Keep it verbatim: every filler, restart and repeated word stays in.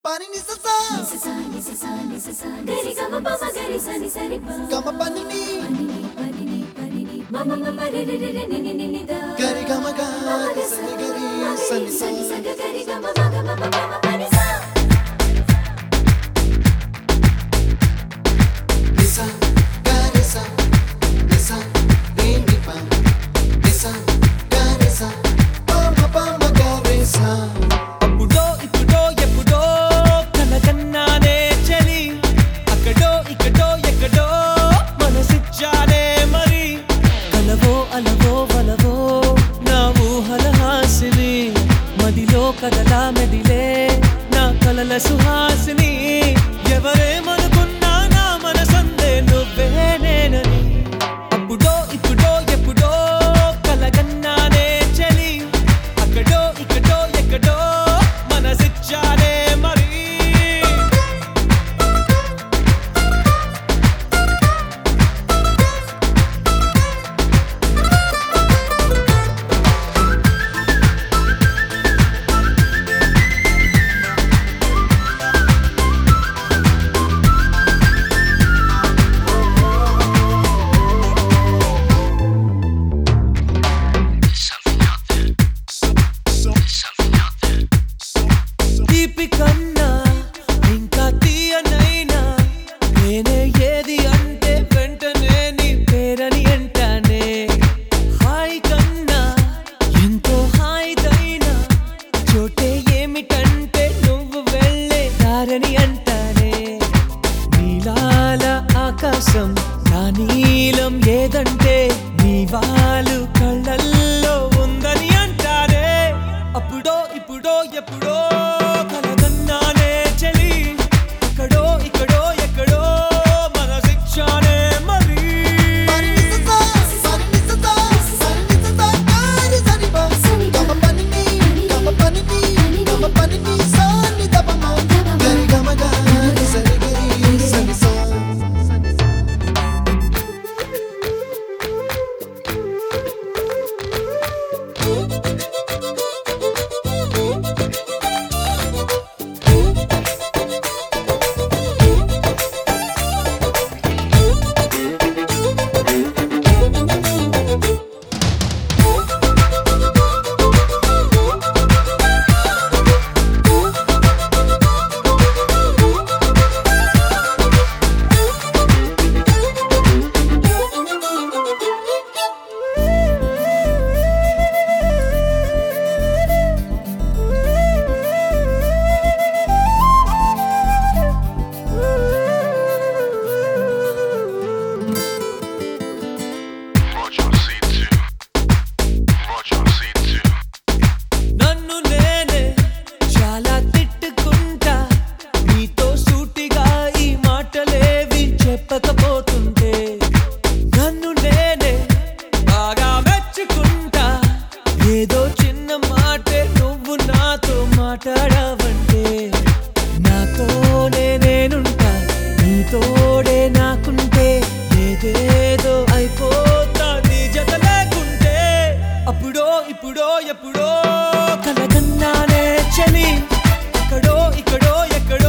Pani ni sa sa ni sa sa ni sa sa ni sa sa gari ga ma pa ma gari sa ni sa ri pa ga ma pani ni pani ni pani ni pani ni ma ma ma re re re ni ni ni ni da gari ga ma ga sa ni gari sa ni sa ni sa gari ga ma ma ga ma ma ma pani sa ni sa gari sa ni sa ni ni pa ni sa gari sa pa ma pa ma gari sa కదలా మెదిలే నా కలల సుహాసిని ఎవరేమనుకున్నా నా మనసందే నువ్వే నేనని అప్పుడో ఇప్పుడో ఎప్పుడో కలగన్నానే చలి అక్కడో ఇక్కడో ఎక్కడో మనసిచ్చానే మరి కన్నా ఇంకా తీయనైనా నేనే ఏది అంటే వెంటనే నీ పేరని అంటానే హాయ్ కన్నా ఎంతో హాయిదైనా చోటే ఏమిటంటే నువ్వు వెళ్ళే దారని అంటానే నీలాల ఆకాశం నా నీలం ఏదంటే నీ వాళ్ళు కళ్ళల్లో ఉందని అంటారే అప్పుడో ఇప్పుడో ఎప్పుడో చెప్పకపోతుంటే నన్ను నేనే బాగా మెచ్చుకుంటా ఏదో చిన్న మాటే నువ్వు నాతో మాట్లాడవంటే నాతోనే నేనుంటా నీతోడే నాకుంటే ఏదేదో అయిపోతా నీ జత లేకుంటే అప్పుడో ఇప్పుడో ఎప్పుడో కలగన్నానే చలి అక్కడో ఇక్కడో ఎక్కడో